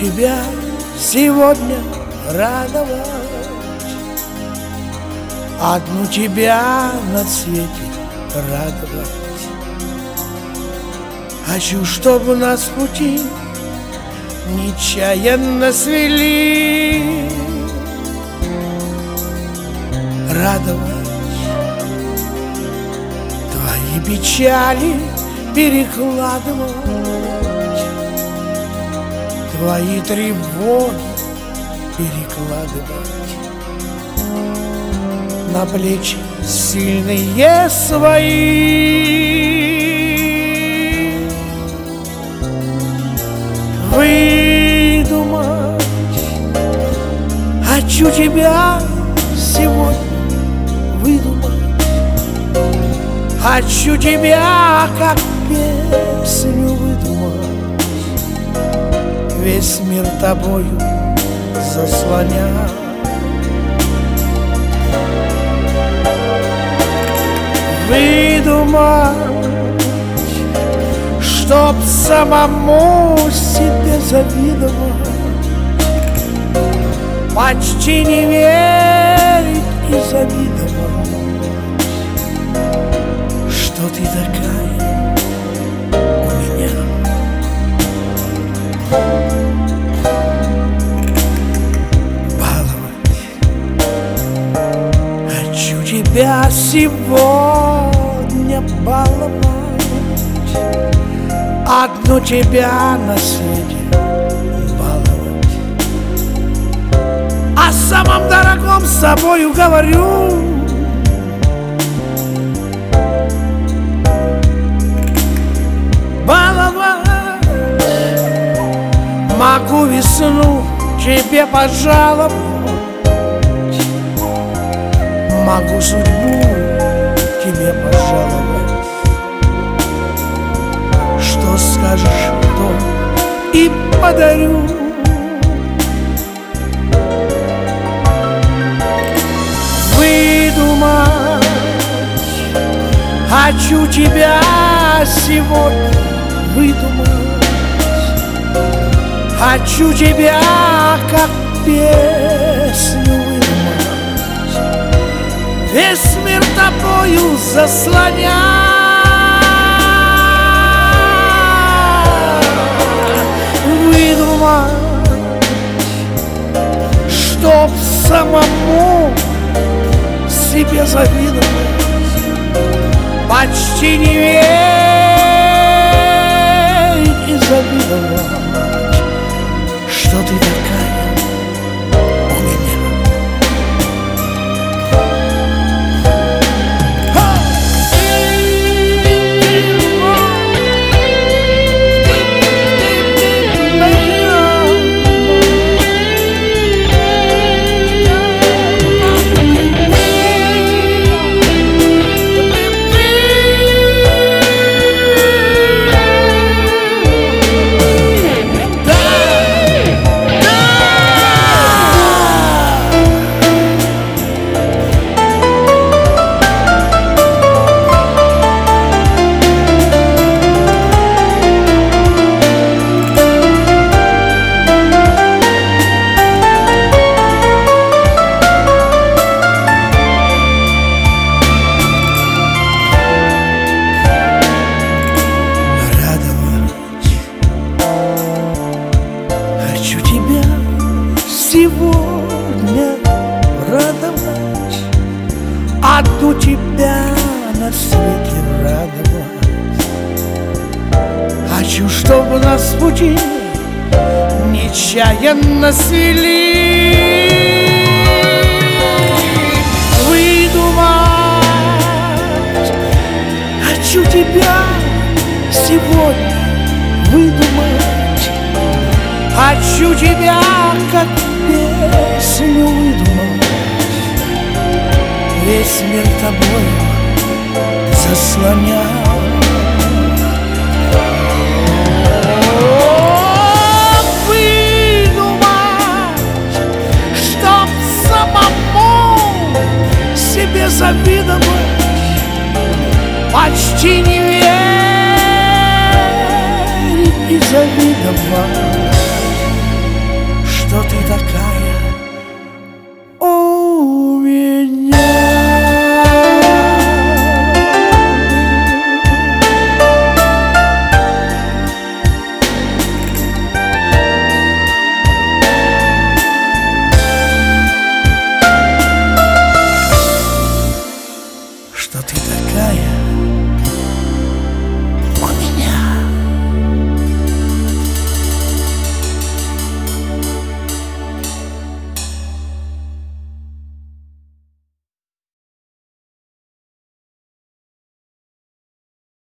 тебя сегодня радовать, одну тебя на свете радовать. Хочу, чтобы нас пути нечаянно свели, радовать. Твои печали перекладывать, твои тревоги перекладывать на плечи сильные свои. Выдумать хочу тебя сегодня, выдумать хочу тебя, как песню выдумать. Весь мир тобою заслонять, выдумать, чтоб самому себе завидовать, почти не верить и завидовать, что ты такая у меня. Баловать хочу тебя сегодня, баловать, одну тебя на свете баловать. О самом дорогом с собою говорю, баловать. Могу весну тебе пожаловать, могу судьбу тебе пожаловать. Что скажешь, то и подарю. Выдумать хочу тебя сегодня, выдумать хочу тебя, как песню выдумать. Весь мир тобою заслонять, выдумать, чтоб самому себе завидовать, почти не верить и завидовать, что ты такая у меня. Сегодня радовать, одну тебя на свете радовать. Хочу, чтобы нас пути нечаянно свели, выдумать хочу тебя сегодня, выдумать хочу тебя, как песню выдумать. Весь мир тобой заслонять, выдумать, чтоб самому себе завидовать, почти не